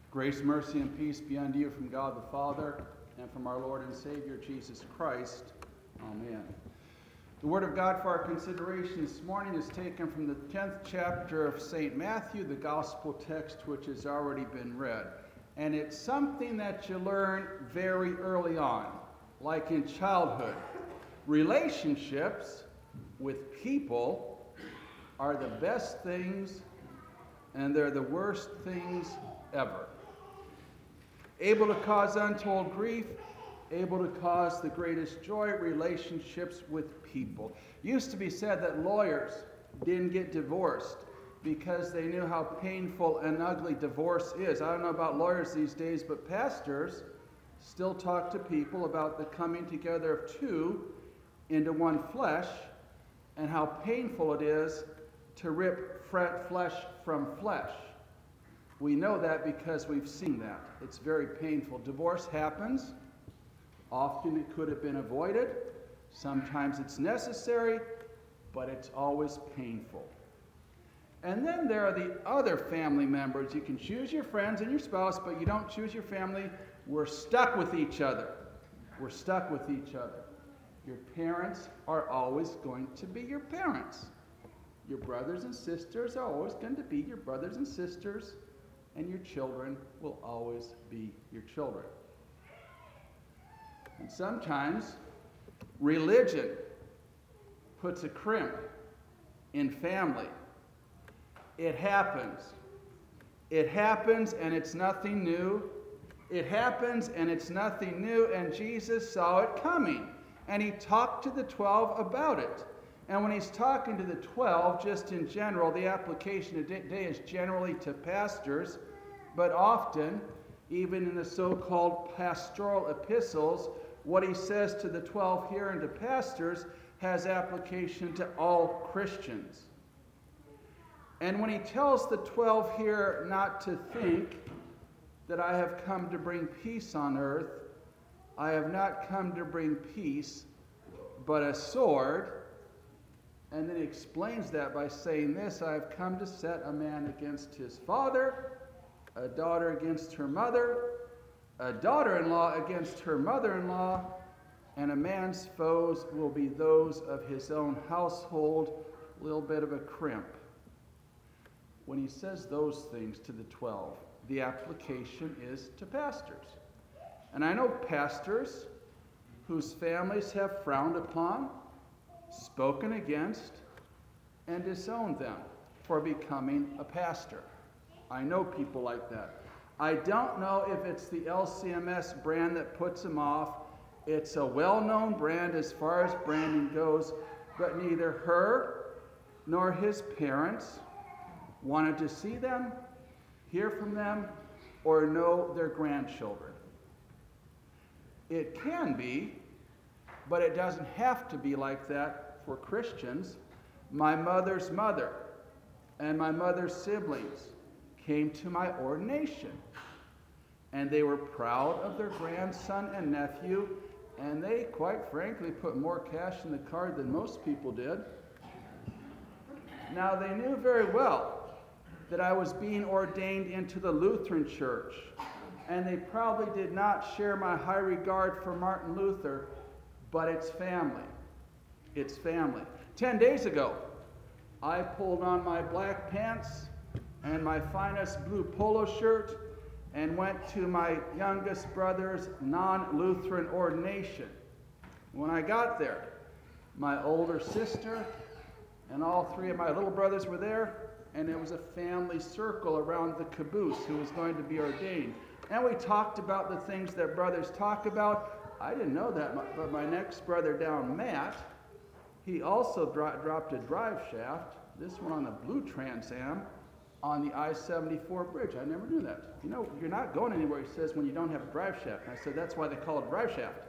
Grace, mercy, and peace be unto you from God the Father and from our Lord and Savior Jesus Christ. Amen. The Word of God for our consideration this morning is taken from the 10th chapter of St. Matthew, the Gospel text which has already been read. And it's something that you learn very early on, like in childhood. Relationships with people are the best things and they're the worst things ever. Able to cause untold grief, able to cause the greatest joy, relationships with people. Used to be said that lawyers didn't get divorced because they knew how painful and ugly divorce is. I don't know about lawyers these days, but pastors still talk to people about the coming together of two into one flesh and how painful it is to rip flesh from flesh. We know that because we've seen that. It's very painful. Divorce happens. Often it could have been avoided. Sometimes it's necessary, but it's always painful. And then there are the other family members. You can choose your friends and your spouse, but you don't choose your family. We're stuck with each other. We're stuck with each other. Your parents are always going to be your parents. Your brothers and sisters are always going to be your brothers and sisters, and your children will always be your children. And sometimes religion puts a crimp in family. It happens. It happens and it's nothing new. It happens and it's nothing new, and Jesus saw it coming. And he talked to the 12 about it. And when he's talking to the 12, just in general, the application today is generally to pastors, but often, even in the so-called pastoral epistles, what he says to the 12 here and to pastors has application to all Christians. And when he tells the 12 here not to think that I have come to bring peace on earth, I have not come to bring peace, but a sword. And then he explains that by saying this: I have come to set a man against his father, a daughter against her mother, a daughter-in-law against her mother-in-law, and a man's foes will be those of his own household. A little bit of a crimp. When he says those things to the 12, the application is to pastors. And I know pastors whose families have frowned upon, spoken against, and disowned them for becoming a pastor. I know people like that. I don't know if it's the LCMS brand that puts them off. It's a well-known brand as far as branding goes, but neither her nor his parents wanted to see them, hear from them, or know their grandchildren. It can be, but it doesn't have to be like that for Christians. My mother's mother and my mother's siblings came to my ordination, and they were proud of their grandson and nephew, and they, quite frankly, put more cash in the card than most people did. Now, they knew very well that I was being ordained into the Lutheran Church, and they probably did not share my high regard for Martin Luther, but it's family. It's family. 10 days ago, I pulled on my black pants and my finest blue polo shirt and went to my youngest brother's non-Lutheran ordination. When I got there, my older sister and all three of my little brothers were there, and it was a family circle around the caboose who was going to be ordained. And we talked about the things that brothers talk about. I didn't know that, but my next brother down, Matt, he also dropped a drive shaft, this one on a blue Trans Am, on the I-74 bridge. I never knew that. You know, you're not going anywhere, he says, when you don't have a drive shaft. And I said, that's why they call it a drive shaft.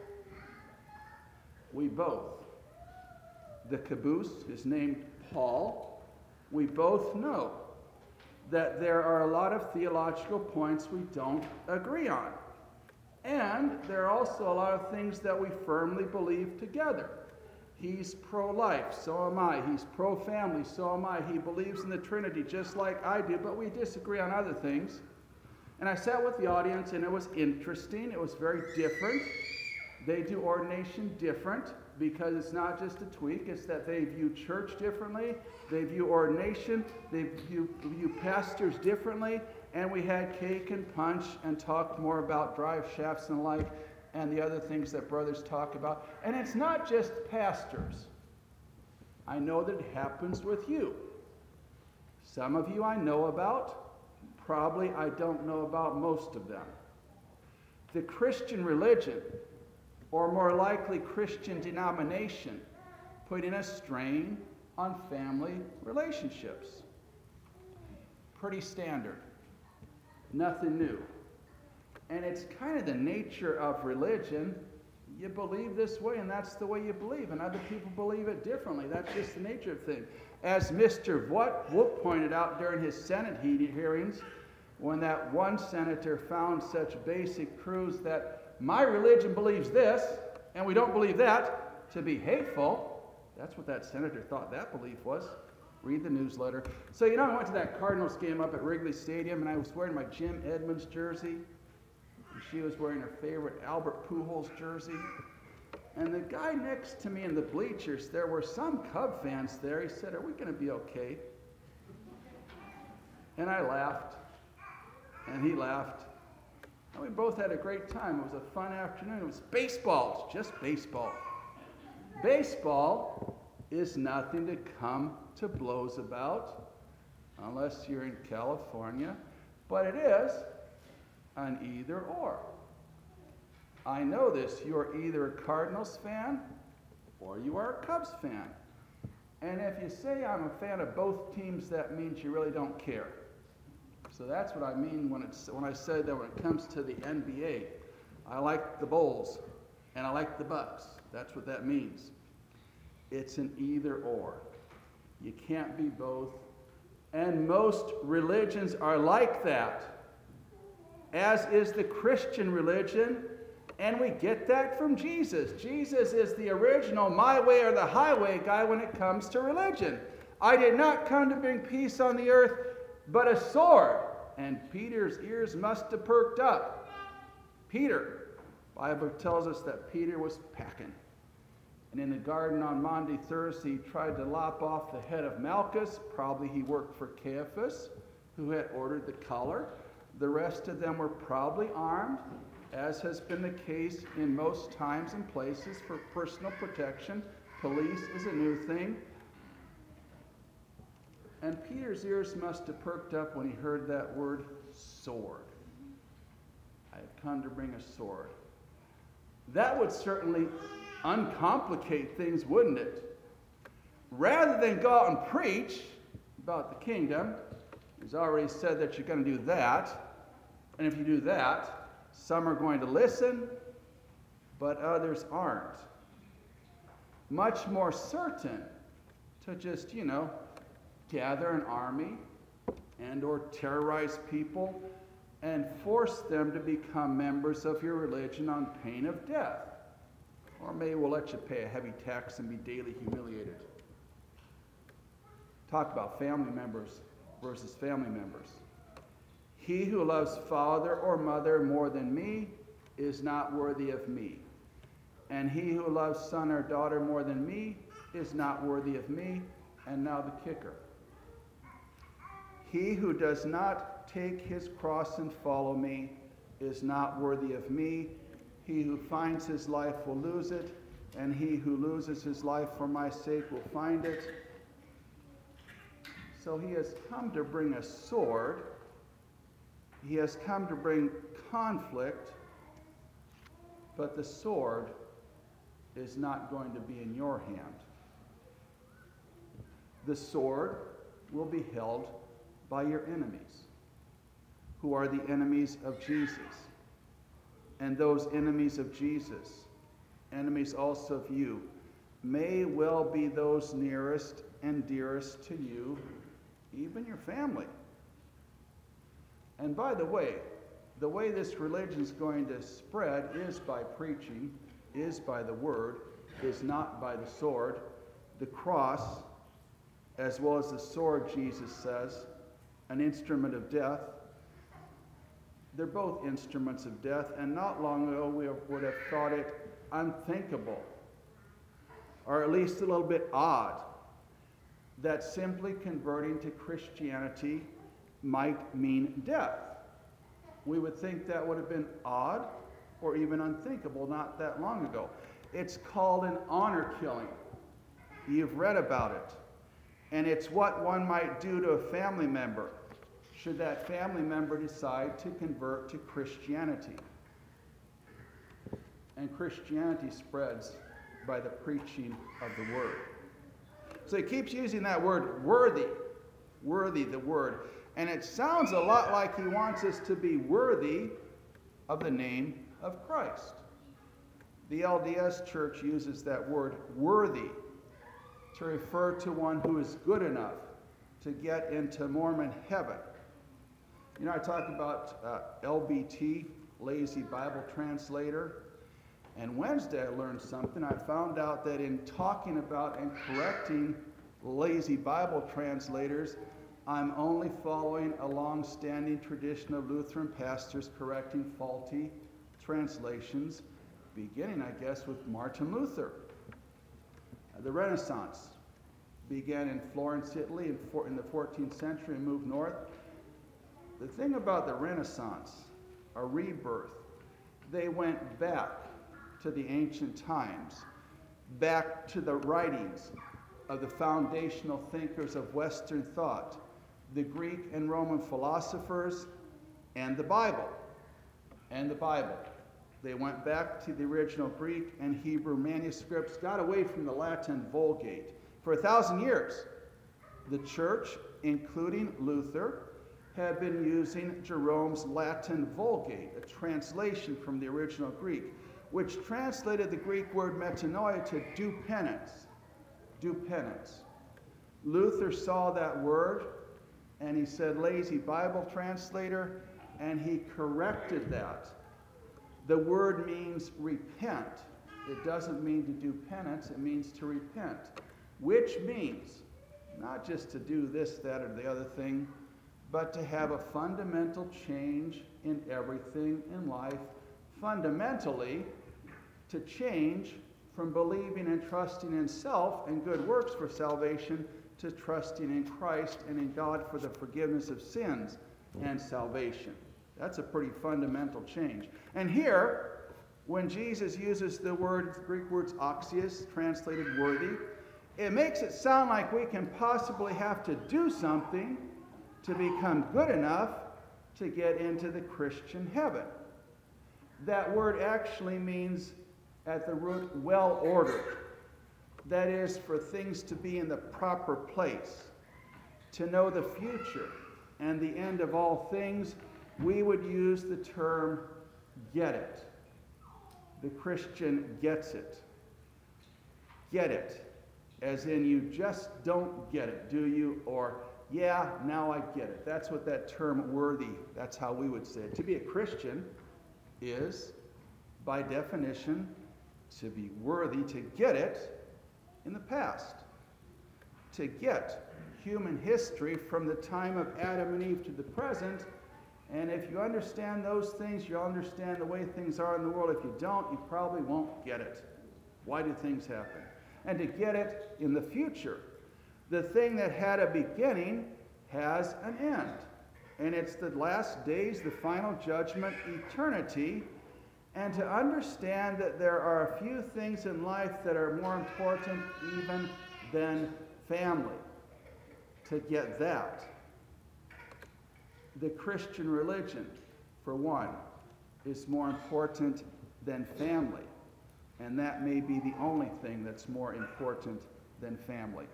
We both. The caboose is named Paul. We both know that there are a lot of theological points we don't agree on. And there are also a lot of things that we firmly believe together. He's pro-life, so am I. He's pro-family, so am I. He believes in the Trinity just like I do, but we disagree on other things. And I sat with the audience, and it was interesting. It was very different. They do ordination different because it's not just a tweak. It's that they view church differently. They view ordination. They view pastors differently. And we had cake and punch and talked more about drive shafts and the like and the other things that brothers talk about. And it's not just pastors. I know that it happens with you. Some of you I know about. Probably I don't know about most of them. The Christian religion, or more likely Christian denomination, putting a strain on family relationships. Pretty standard. Nothing new. And it's kind of the nature of religion. You believe this way, and that's the way you believe, and other people believe it differently. That's just the nature of things. As Mr. Wook pointed out during his Senate hearings, when that one senator found such basic truths that my religion believes this, and we don't believe that, to be hateful, that's what that senator thought that belief was. Read the newsletter. So, I went to that Cardinals game up at Wrigley Stadium, and I was wearing my Jim Edmonds jersey. And she was wearing her favorite Albert Pujols jersey. And the guy next to me in the bleachers, there were some Cub fans there. He said, "Are we going to be okay?" And I laughed. And he laughed. And we both had a great time. It was a fun afternoon. It was baseball. It's just baseball. Baseball is nothing to come to blows about, unless you're in California. But it is an either or. I know this. You're either a Cardinals fan or you are a Cubs fan. And if you say I'm a fan of both teams, that means you really don't care. So that's what I mean when I say that when it comes to the NBA, I like the Bulls and I like the Bucks. That's what that means. It's an either or. You can't be both. And most religions are like that, as is the Christian religion. And we get that from Jesus. Jesus is the original my way or the highway guy when it comes to religion. I did not come to bring peace on the earth, but a sword. And Peter's ears must have perked up. Peter, the Bible tells us that Peter was packing. And in the garden on Maundy Thursday, he tried to lop off the head of Malchus. Probably he worked for Caiaphas, who had ordered the collar. The rest of them were probably armed, as has been the case in most times and places for personal protection. Police is a new thing. And Peter's ears must have perked up when he heard that word, sword. I have come to bring a sword. That would certainly uncomplicate things, wouldn't it? Rather than go out and preach about the kingdom, he's already said that you're going to do that. And if you do that, some are going to listen, but others aren't. Much more certain to just, gather an army and or terrorize people and force them to become members of your religion on pain of death. Or maybe we'll let you pay a heavy tax and be daily humiliated. Talk about family members versus family members. He who loves father or mother more than me is not worthy of me. And he who loves son or daughter more than me is not worthy of me. And now the kicker. He who does not take his cross and follow me is not worthy of me. He who finds his life will lose it, and he who loses his life for my sake will find it. So he has come to bring a sword. He has come to bring conflict, but the sword is not going to be in your hand. The sword will be held by your enemies, who are the enemies of Jesus. And those enemies of Jesus, enemies also of you, may well be those nearest and dearest to you, even your family. And by the way this religion is going to spread is by preaching, is by the word, is not by the sword. The cross, as well as the sword, Jesus says, an instrument of death. They're both instruments of death, and not long ago we would have thought it unthinkable, or at least a little bit odd, that simply converting to Christianity might mean death. We would think that would have been odd or even unthinkable not that long ago. It's called an honor killing. You've read about it. And it's what one might do to a family member should that family member decide to convert to Christianity. And Christianity spreads by the preaching of the word. So he keeps using that word worthy. Worthy, the word. And it sounds a lot like he wants us to be worthy of the name of Christ. The LDS Church uses that word worthy to refer to one who is good enough to get into Mormon heaven. You know, I talk about LBT, Lazy Bible Translator, and Wednesday I learned something. I found out that in talking about and correcting lazy Bible translators, I'm only following a long-standing tradition of Lutheran pastors correcting faulty translations, beginning, I guess, with Martin Luther. The Renaissance began in Florence, Italy in the 14th century and moved north. The thing about the Renaissance, a rebirth, they went back to the ancient times, back to the writings of the foundational thinkers of Western thought, the Greek and Roman philosophers, and the Bible. They went back to the original Greek and Hebrew manuscripts, got away from the Latin Vulgate. For 1,000 years, the church, including Luther, had been using Jerome's Latin Vulgate, a translation from the original Greek, which translated the Greek word metanoia to do penance. Do penance. Luther saw that word, and he said, lazy Bible translator, and he corrected that. The word means repent. It doesn't mean to do penance, it means to repent, which means not just to do this, that, or the other thing, but to have a fundamental change in everything in life, fundamentally to change from believing and trusting in self and good works for salvation to trusting in Christ and in God for the forgiveness of sins and salvation. That's a pretty fundamental change. And here, when Jesus uses the Greek words oxios, translated worthy, it makes it sound like we can possibly have to do something to become good enough to get into the Christian heaven. That word actually means, at the root, well-ordered. That is, for things to be in the proper place, to know the future and the end of all things. We would use the term get it. The Christian gets it. Get it. As in, you just don't get it, do you? Or, yeah, now I get it. That's what that term worthy, that's how we would say it. To be a Christian is, by definition, to be worthy, to get it in the past. To get human history from the time of Adam and Eve to the present. And if you understand those things, you'll understand the way things are in the world. If you don't, you probably won't get it. Why do things happen? And to get it in the future. The thing that had a beginning has an end. And it's the last days, the final judgment, eternity. And to understand that there are a few things in life that are more important even than family. To get that. The Christian religion, for one, is more important than family. And that may be the only thing that's more important than family.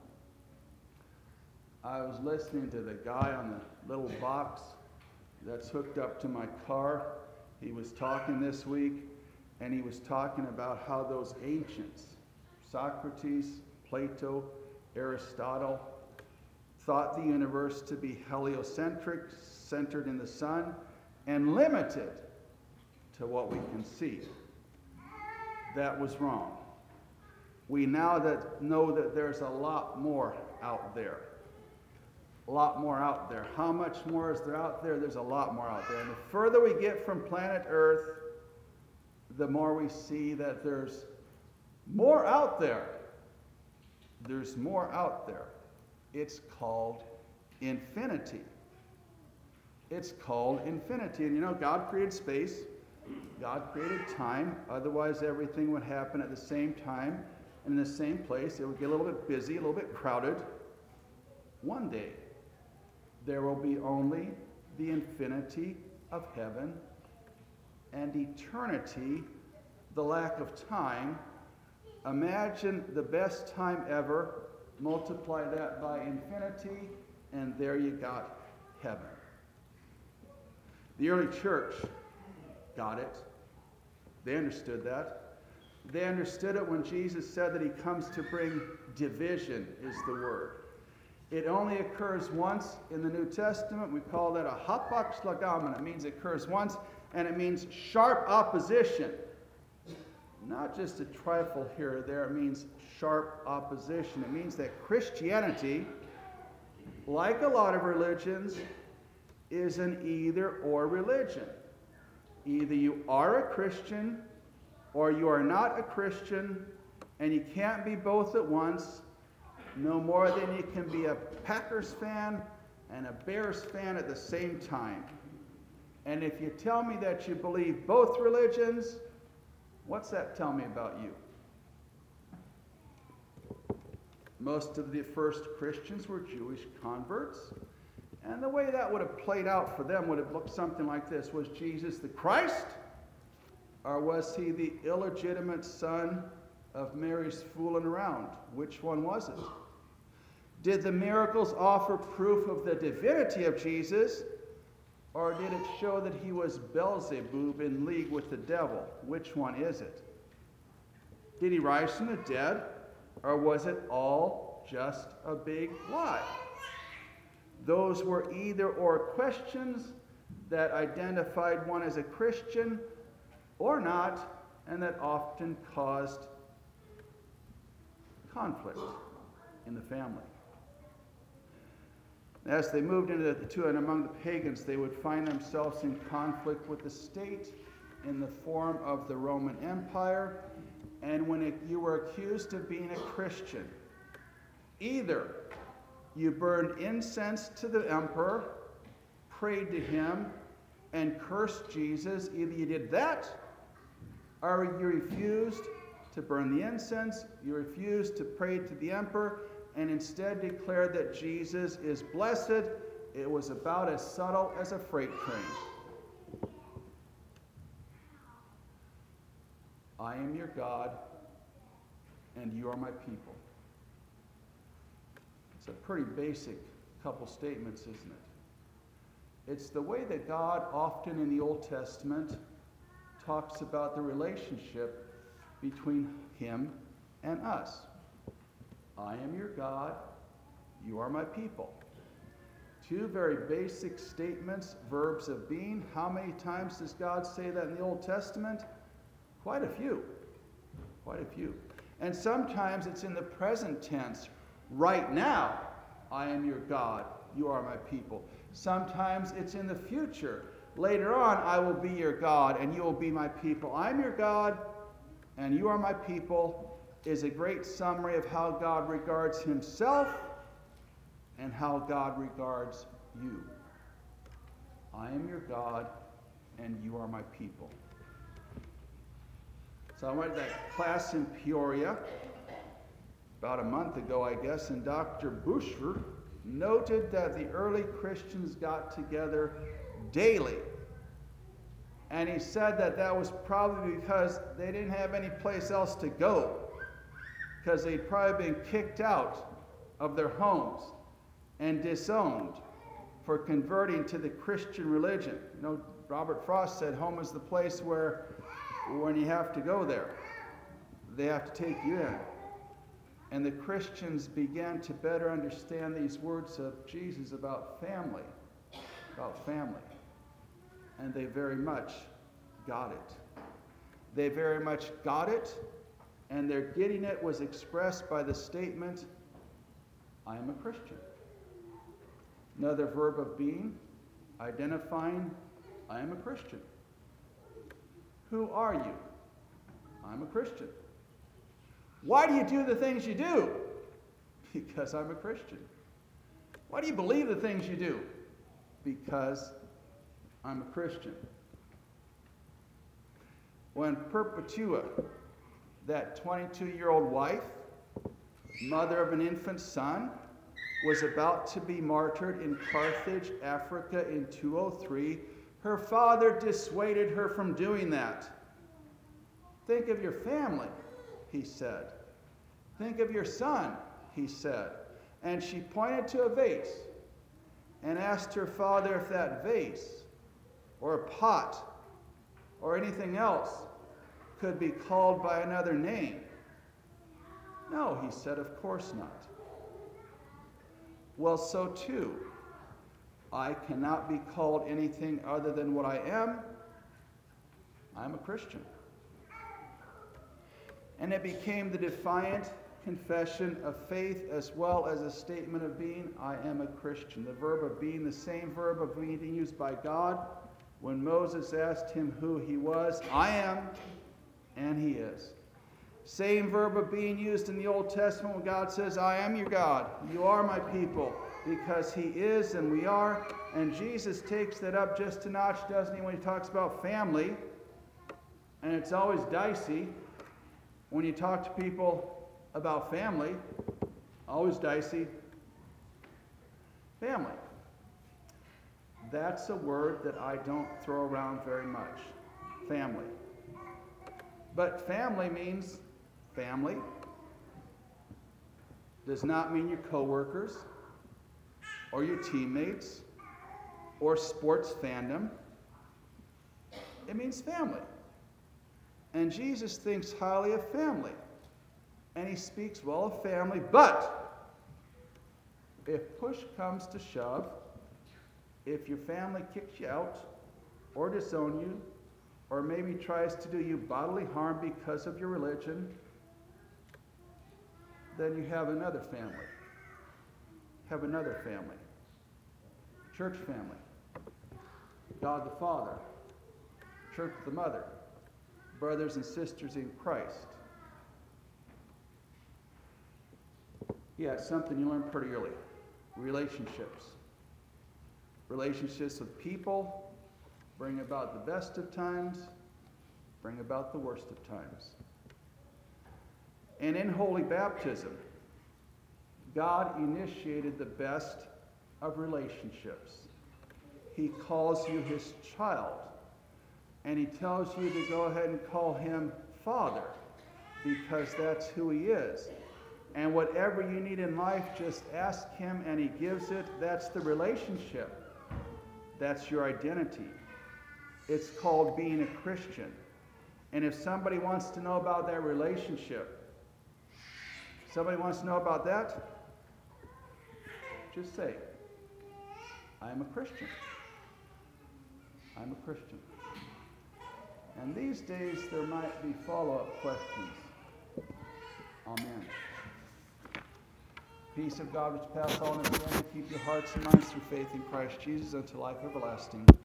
I was listening to the guy on the little box that's hooked up to my car. He was talking this week, and he was talking about how those ancients, Socrates, Plato, Aristotle, thought the universe to be heliocentric, centered in the sun, and limited to what we can see. That was wrong. We now know that there's a lot more out there. a lot more out there. How much more is there out there? There's a lot more out there. And the further we get from planet Earth, the more we see that there's more out there. There's more out there. It's called infinity. It's called infinity. And you know, God created space. God created time. Otherwise, everything would happen at the same time and in the same place. It would get a little bit busy, a little bit crowded. One day, there will be only the infinity of heaven and eternity, the lack of time. Imagine the best time ever, multiply that by infinity, and there you got heaven. The early church got it. They understood that. They understood it when Jesus said that he comes to bring division, is the word. It only occurs once in the New Testament. We call that a hapax legomen. It means it occurs once, and it means sharp opposition. Not just a trifle here or there. It means sharp opposition. It means that Christianity, like a lot of religions, is an either-or religion. Either you are a Christian or you are not a Christian, and you can't be both at once, no more than you can be a Packers fan and a Bears fan at the same time. And if you tell me that you believe both religions, what's that tell me about you? Most of the first Christians were Jewish converts. And the way that would have played out for them would have looked something like this. Was Jesus the Christ? Or was he the illegitimate son of Mary's fooling around? Which one was it? Did the miracles offer proof of the divinity of Jesus? Or did it show that he was Beelzebub in league with the devil? Which one is it? Did he rise from the dead? Or was it all just a big lie? Those were either-or questions that identified one as a Christian or not, and that often caused conflict in the family. As they moved into and among the pagans, they would find themselves in conflict with the state in the form of the Roman Empire. And when you were accused of being a Christian, either you burned incense to the emperor, prayed to him, and cursed Jesus. Either you did that, or you refused to burn the incense, you refused to pray to the emperor, and instead declared that Jesus is blessed. It was about as subtle as a freight train. I am your God, and you are my people. It's a pretty basic couple statements, isn't it? It's the way that God often in the Old Testament talks about the relationship between him and us. I am your God, you are my people. Two very basic statements, verbs of being. How many times does God say that in the Old Testament? Quite a few. Quite a few. And sometimes it's in the present tense. Right now, I am your God, you are my people. Sometimes it's in the future. Later on, I will be your God, and you will be my people. I'm your God, and you are my people, is a great summary of how God regards himself and how God regards you. I am your God, and you are my people. So I went to that class in Peoria about a month ago, I guess, and Dr. Bushford noted that the early Christians got together daily. And he said that that was probably because they didn't have any place else to go, because they'd probably been kicked out of their homes and disowned for converting to the Christian religion. You know, Robert Frost said home is the place where when you have to go there, they have to take you in. And the Christians began to better understand these words of Jesus about family. And they very much got it. They very much got it, and their getting it was expressed by the statement, I am a Christian. Another verb of being, identifying, I am a Christian. Who are you? I'm a Christian. Why do you do the things you do? Because I'm a Christian. Why do you believe the things you do? Because I'm a Christian. When Perpetua, that 22-year-old wife, mother of an infant son, was about to be martyred in Carthage, Africa in 203, her father dissuaded her from doing that. Think of your family, he said. Think of your son, he said. And she pointed to a vase and asked her father if that vase or a pot or anything else could be called by another name. No, he said, of course not. Well, so too, I cannot be called anything other than what I am. I'm a Christian. And it became the defiant confession of faith as well as a statement of being, I am a Christian. The verb of being, the same verb of being used by God when Moses asked him who he was. I am, and he is. Same verb of being used in the Old Testament when God says, I am your God. You are my people, because he is and we are. And Jesus takes that up just a notch, doesn't he, when he talks about family. And it's always dicey when you talk to people about family. Always dicey. Family. That's a word that I don't throw around very much. Family. But family means family. Does not mean your coworkers or your teammates or sports fandom. It means family. And Jesus thinks highly of family. And he speaks well of family. But if push comes to shove, if your family kicks you out or disown you, or maybe tries to do you bodily harm because of your religion, then you have another family. Have another family. Church family. God the Father. Church the Mother. Brothers and sisters in Christ. Yeah, it's something you learn pretty early. Relationships. Relationships with people bring about the best of times, bring about the worst of times. And in holy baptism, God initiated the best of relationships. He calls you his child, and he tells you to go ahead and call him Father, because that's who he is. And whatever you need in life, just ask him and he gives it. That's the relationship. That's your identity. It's called being a Christian. And if somebody wants to know about that relationship, somebody wants to know about that, just say, I am a Christian. I'm a Christian. And these days there might be follow-up questions. Amen. Peace of God which passes all understanding, keep your hearts and minds through faith in Christ Jesus unto life everlasting.